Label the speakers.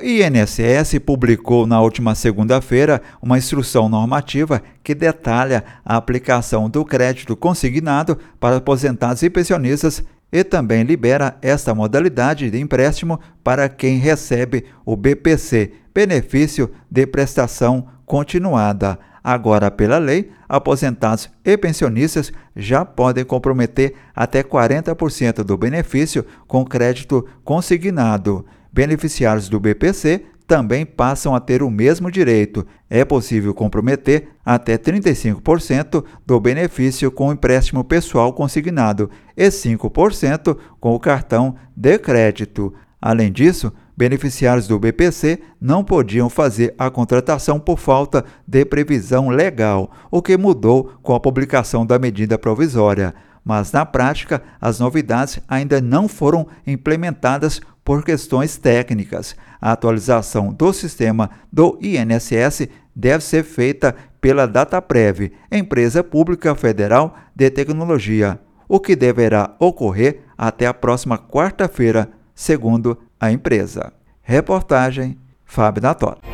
Speaker 1: INSS publicou na última segunda-feira uma instrução normativa que detalha a aplicação do crédito consignado para aposentados e pensionistas e também libera esta modalidade de empréstimo para quem recebe o BPC, Benefício de Prestação Continuada. Agora, pela lei, aposentados e pensionistas já podem comprometer até 40% do benefício com crédito consignado. Beneficiários do BPC também passam a ter o mesmo direito. É possível comprometer até 35% do benefício com empréstimo pessoal consignado e 5% com o cartão de crédito. Além disso, beneficiários do BPC não podiam fazer a contratação por falta de previsão legal, o que mudou com a publicação da medida provisória. Mas, na prática, as novidades ainda não foram implementadas por questões técnicas. A atualização do sistema do INSS deve ser feita pela Dataprev, empresa pública federal de tecnologia, o que deverá ocorrer até a próxima quarta-feira, segundo a empresa. Reportagem Fábio Natori.